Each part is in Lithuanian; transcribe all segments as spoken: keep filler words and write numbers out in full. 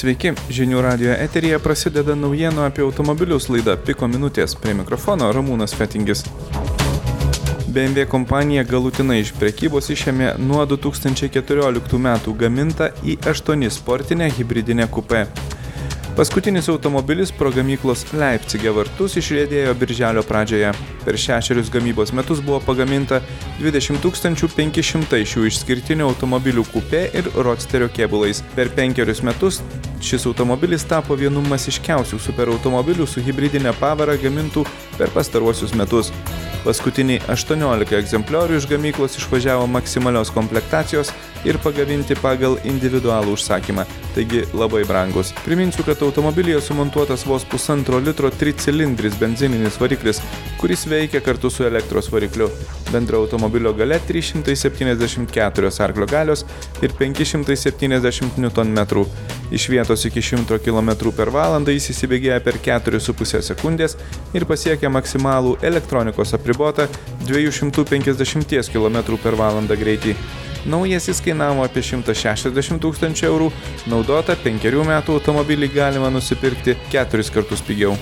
Sveiki, Žinių radijo eteryje prasideda naujienų apie automobilius laida Piko minutės. Prie mikrofono Ramūnas Fetingis. B M W kompanija galutinai iš prekybos išėmė nuo du tūkstančiai keturioliktų metų gamintą i aštuoni sportinę hibridinę kupė. Paskutinis automobilis pro gamyklos Leipcige vartus išriedėjo birželio pradžioje. Per šešerius gamybos metus buvo pagaminta dvidešimt tūkstančių penki šimtai šių išskirtinių automobilių kupė ir rodsterio kėbulais. Per penkerius metus šis automobilis tapo vienu masiškiausių superautomobilių su hibridinė pavara gamintų per pastaruosius metus. Paskutiniai aštuoniolika egzempliorių iš gamyklos išvažiavo maksimalios komplektacijos ir pagaminti pagal individualų užsakymą, taigi labai brangus. Priminsiu, kad automobilyje sumontuotas vos pusantro litro tricilindris benzininis variklis, kuris veikia kartu su elektros varikliu. Bendra automobilio galia trys šimtai septyniasdešimt keturios arklio galios ir penki šimtai septyniasdešimt niutonmetrų. Iš vietos iki šimto kilometrų per valandą jis įsibėgėja per keturias su puse sekundės ir pasiekia maksimalų elektronikos apribotą dviejų šimtų penkiasdešimties kilometrų per valandą greitį. Naujasis kainavo apie šimtą šešiasdešimt tūkstančių eurų, naudotą penkerių metų automobilį galima nusipirkti keturis kartus pigiau.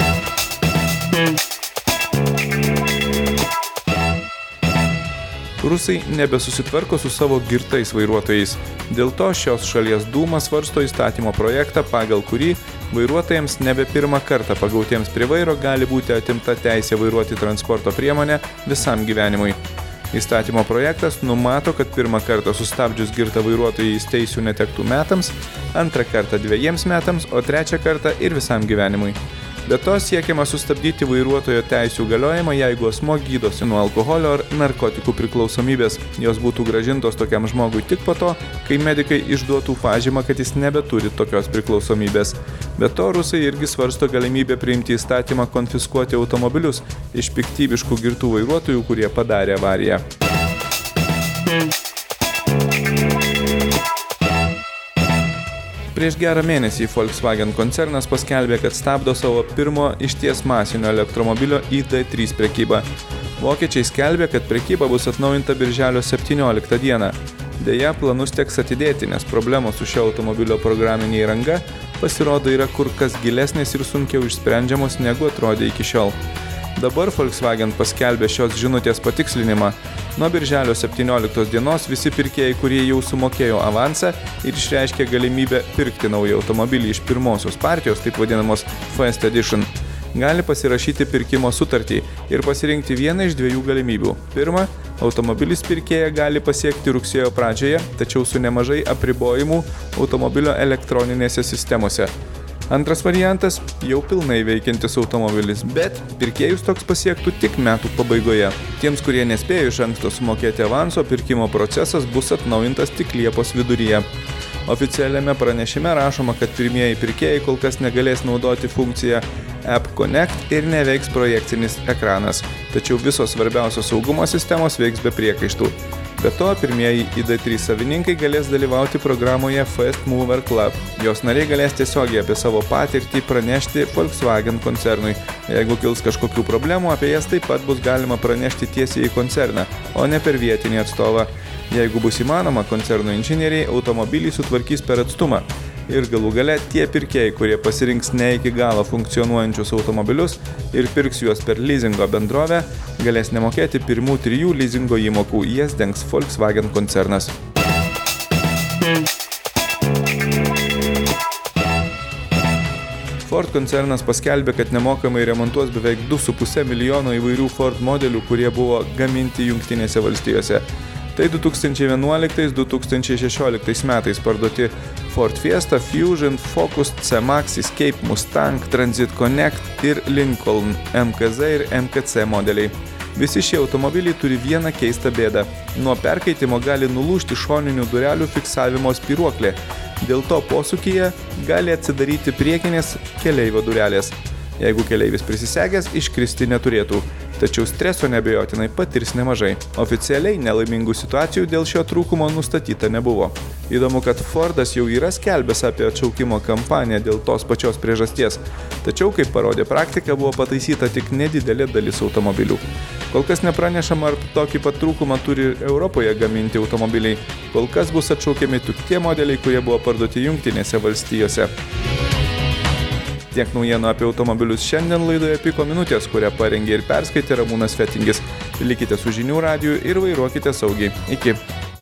Rusai nebesusitvarko su savo girtais vairuotojais. Dėl to šios šalies dūma svarsto įstatymo projektą, pagal kurį vairuotojams nebe pirmą kartą pagautiems prie vairo gali būti atimta teisė vairuoti transporto priemonę visam gyvenimui. Įstatymo projektas numato, kad pirmą kartą sustabdžius girtą vairuotojai jis teisių netektų metams, antrą kartą dviejiems metams, o trečią kartą ir visam gyvenimui. Be to siekiama sustabdyti vairuotojo teisių galiojimą, jeigu asmuo gydosi nuo alkoholio ar narkotikų priklausomybės. Jos būtų grąžintos tokiam žmogui tik po to, kai medikai išduotų pažymą, kad jis nebeturi tokios priklausomybės. Be to, rusai irgi svarsto galimybę priimti įstatymą konfiskuoti automobilius iš piktybiškų girtų vairuotojų, kurie padarė avariją. Prieš gerą mėnesį Volkswagen koncernas paskelbė, kad stabdo savo pirmo išties masinio elektromobilio i D trys prekybą. Vokiečiai skelbė, kad prekyba bus atnaujinta birželio septynioliktą dieną. Deja, planus teks atidėti, nes problemos su šio automobilio programinė įranga pasirodo yra kur kas gilesnės ir sunkiau išsprendžiamos negu atrodė iki šiol. Dabar Volkswagen paskelbė šios žinutės patikslinimą. Nuo birželio septynioliktos dienos visi pirkėjai, kurie jau sumokėjo avansą ir išreiškė galimybę pirkti naują automobilį iš pirmosios partijos, taip vadinamos First Edition, gali pasirašyti pirkimo sutartį ir pasirinkti vieną iš dviejų galimybių. Pirma, automobilis pirkėją gali pasiekti rugsėjo pradžioje, tačiau su nemažai apribojimų automobilio elektroninėse sistemose. Antras variantas – jau pilnai veikiantis automobilis, bet pirkėjus toks pasiektų tik metų pabaigoje. Tiems, kurie nespėjo iš anksto sumokėti avanso, pirkimo procesas bus atnaujintas tik Liepos viduryje. Oficialiame pranešime rašoma, kad pirmieji pirkėjai kol kas negalės naudoti funkciją App Connect ir neveiks projekcinis ekranas, tačiau visos svarbiausios saugumo sistemos veiks be priekaištų. Be to, pirmieji i D trys savininkai galės dalyvauti programoje Fast Mover Club. Jos nariai galės tiesiogiai apie savo patirtį pranešti Volkswagen koncernui. Jeigu kils kažkokių problemų, apie jas taip pat bus galima pranešti tiesiai į koncerną, o ne per vietinį atstovą. Jeigu bus įmanoma, koncerno inžinieriai automobilį sutvarkys per atstumą. Ir galų gale tie pirkėjai, kurie pasirinks ne iki galo funkcionuojančius automobilius ir pirks juos per lizingo bendrovę, galės nemokėti pirmų trijų lizingo įmokų, jas dengs Volkswagen koncernas. Ford koncernas paskelbė, kad nemokamai remontuos beveik du su puse milijono įvairių Ford modelių, kurie buvo gaminti Jungtinėse valstijose. Tai du tūkstančiai vienuoliktais - du tūkstančiai šešioliktais metais parduoti Ford Fiesta, Fusion, Focus, C-Max, Escape, Mustang, Transit Connect ir Lincoln M K Z ir M K C modeliai. Visi šie automobiliai turi vieną keistą bėdą. Nuo perkaitimo gali nulūžti šoninių durelių fiksavimo spyruoklė. Dėl to posūkyje gali atsidaryti priekinės keleivio durelės. Jeigu keleivis prisisegęs, iškristi neturėtų. tačiau streso neabejotinai patirs nemažai. Oficialiai nelaimingų situacijų dėl šio trūkumo nustatyta nebuvo. Įdomu, kad Fordas jau yra skelbęs apie atšaukimo kampaniją dėl tos pačios priežasties, tačiau, kaip parodė praktika, buvo pataisyta tik nedidelė dalis automobilių. Kol kas nepranešama, ar tokį pat trūkumą turi Europoje gaminti automobiliai. Kol kas bus atšaukiami tik tie modeliai, kurie buvo parduoti Jungtinėse valstijose. Tiek naujienų apie automobilius šiandien laidoje Piko minutės, kurią parengė ir perskaitė Ramūnas Fetingis. Likite su Žinių radiju ir vairuokite saugiai. Iki.